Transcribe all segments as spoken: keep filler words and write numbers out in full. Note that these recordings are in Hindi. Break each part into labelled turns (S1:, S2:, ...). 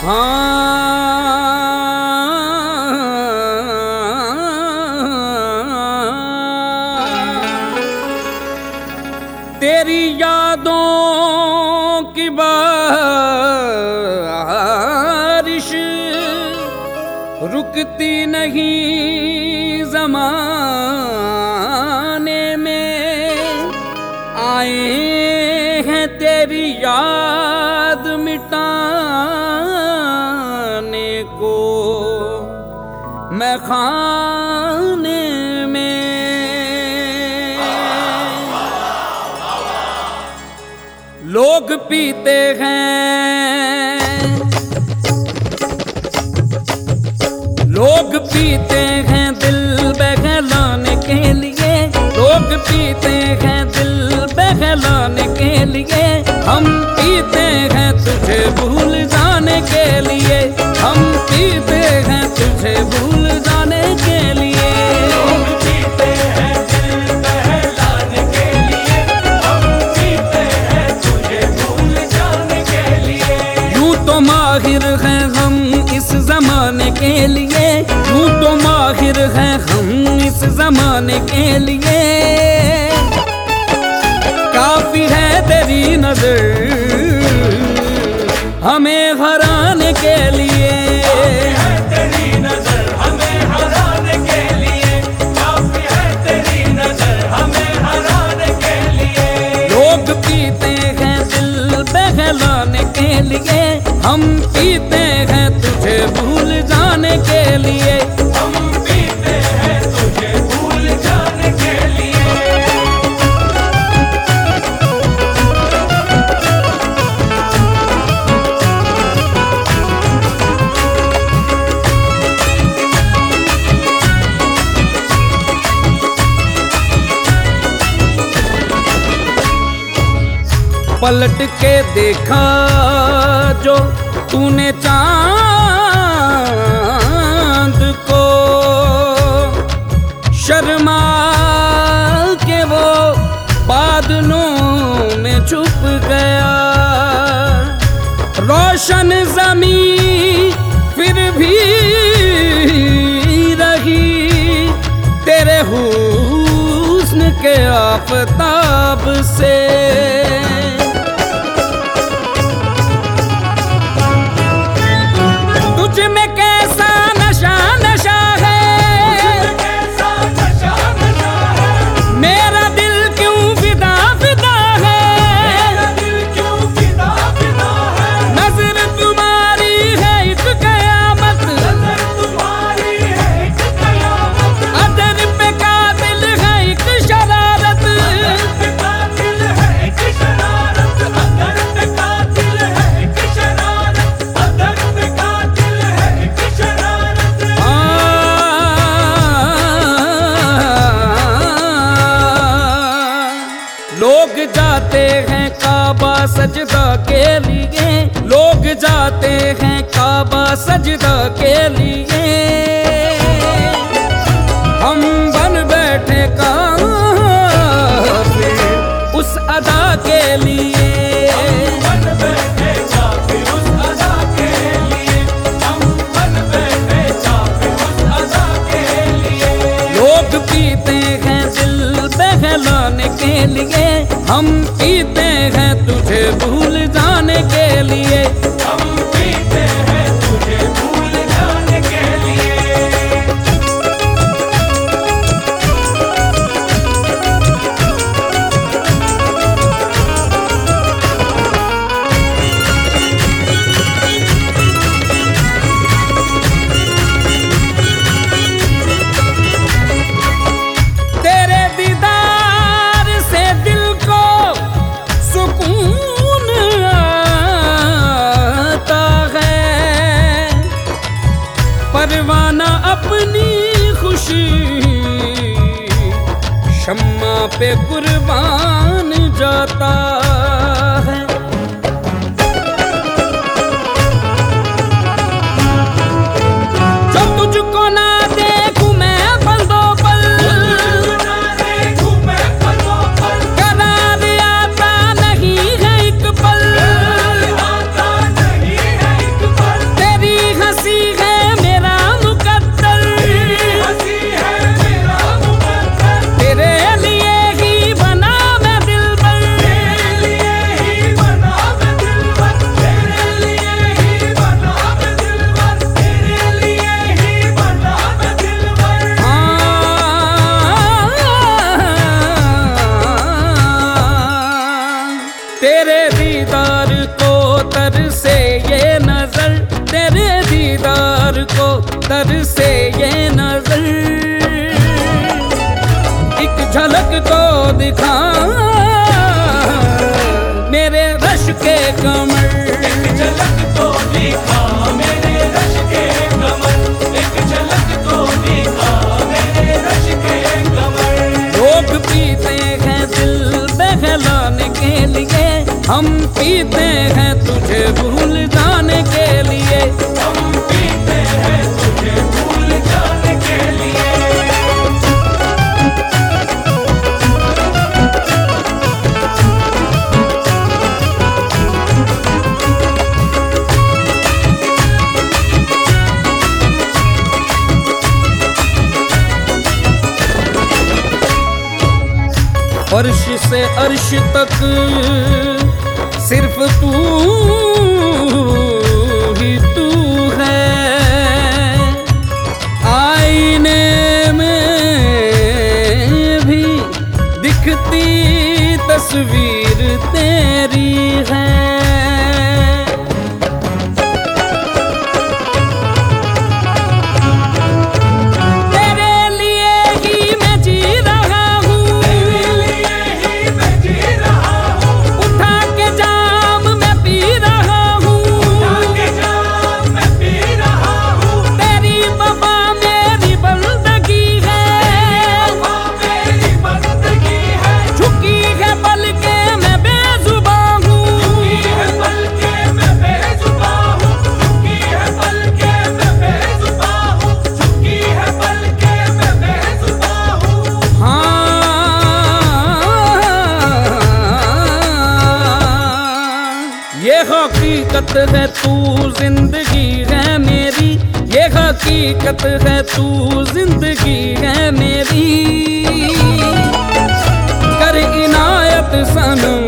S1: तेरी यादों की बारिश रुकती नहीं ज़माने में, आए हैं तेरी याद मिटाने को मैं खाने में। लोग पीते हैं, लोग पीते हैं दिल बहलाने के लिए, लोग पीते हैं दिल बहलाने के लिए, हम पीते हैं तुझे भूल जाने के लिए, हम पीते हैं तुझे भूल जाने के लिए।
S2: लोग पीते हैं दिल बहलाने के लिए, हम पीते हैं तुझे भूल जाने के लिए।
S1: यूं तो माहिर हैं हम इस जमाने के लिए, यूं तो माहिर हैं हम इस जमाने के लिए, काफी है तेरी नजर हमें हराने के लिए।
S2: काफी है तेरी नजर हमें हराने के लिए, काफी है तेरी नजर हमें हराने के लिए।
S1: लोग पीते हैं दिल बहलाने के लिए, हम पीते हैं तुझे भूल जाने के लिए,
S2: हम पीते हैं तुझे भूल जाने के लिए।
S1: पलट के देखा जो तूने चांद को, शर्मा के वो बादलों में छुप गया, रोशन ज़मीं फिर भी रही तेरे हुस्न के आफताब से। तुझ में कैसा नशा नशा है,
S2: कैसा नशा नशा है,
S1: मेरा दिल क्यों फिदा फिदा है,
S2: मेरा दिल क्यों फिदा फिदा है।
S1: नजर तुम्हारी है एक कयामत,
S2: नजर तुम्हारी है एक कयामत,
S1: अदर पे कातिल है एक शरारत,
S2: अदर पे कातिल है एक शरारत, अदर पे कातिल है एक शरारत, अदर पे कातिल है एक शरारत।
S1: लोग जाते हैं काबा सजदा के लिए, लोग जाते हैं काबा सजदा के लिए, हम बन बैठे काफिर उस अदा के लिए।
S2: बन बैठे काफिर उस अदा के लिए, हम बन बैठे काफिर उस अदा के लिए।
S1: लोग पीते हैं दिल बहलाने के लिए, हम पीते हैं तुझे भूल जाने के लिए,
S2: हम पीते हैं तुझे भूल जाने के लिए।
S1: तेरे दीदार से दिल को सुकून आता है, परवाना अपनी खुशी शम्मा पे कुर्बान जाता है। जो तुझको ना देखूं मैं पल दो पल,
S2: ना देखूं मैं पलों पल,
S1: करार आता नहीं है एक पल,
S2: आता नहीं है एक पल।
S1: दिखा मेरे रश के कमर।
S2: एक झलक तो दिखा मेरे रश के कमर, एक झलक तो दिखा मेरे रश के कमर।
S1: लोग पीते हैं दिल बहलाने के लिए, हम पीते हैं तुझे भूल जाने के लिए।
S2: हम पीते हैं तुझे भूल जाने के लिए।
S1: अर्श से अर्श तक सिर्फ तू ही तू है, आईने में भी दिखती तस्वीर तेरी है। ये हकीकत है तू जिंदगी है मेरी, ये हकीकत है तू जिंदगी है मेरी। कर इनायत सनम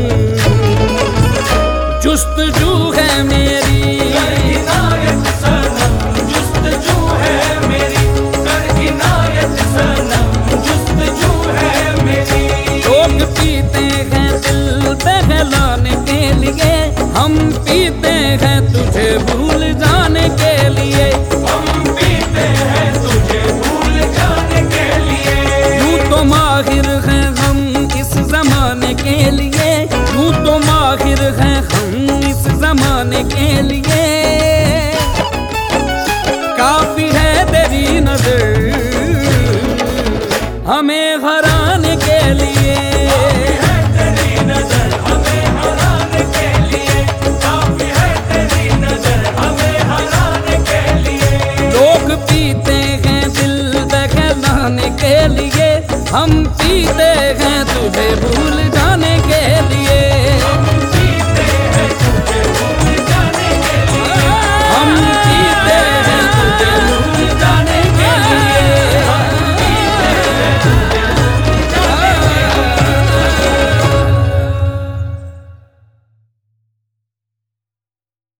S1: जुस्तजू है मेरी,
S2: कर इनायत सनम जुस्तजू है मेरी, कर इनायत सनम जुस्तजू है मेरी।
S1: लोग पीते हैं दिल बहलाने के लिए, हम पीते हैं तुझे भूल जाने के लिए।
S2: हम पीते हैं तुझे भूल जाने के लिए।
S1: यूं तो माहिर हैं हम इस जमाने के लिए, यूं तो माहिर हैं हम इस जमाने के लिए। काफी है तेरी नजर हमें हराने के लिए।
S2: काफी है तेरी नजर हमें हराने के लिए, काफी है तेरी नजर हमें हराने के लिए।
S1: लोग पीते हैं दिल बहलाने के लिए, हम पीते हैं तुझे भूल